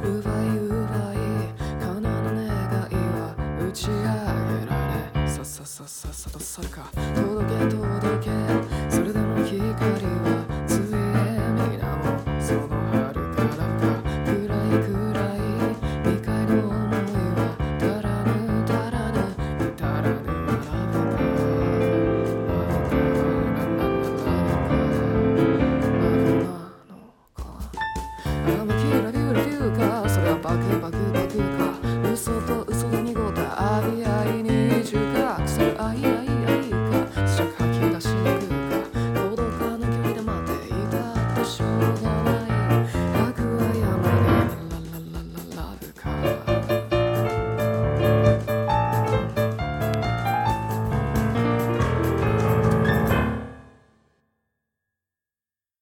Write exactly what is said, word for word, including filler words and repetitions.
奪い奪い叶の願いは打ち上げられ、さっさっさっさっさとさか届け届け、それでも光はついえみなもその遥からか暗い暗い未開の想いは足らぬ足らぬ足らぬなのか甘き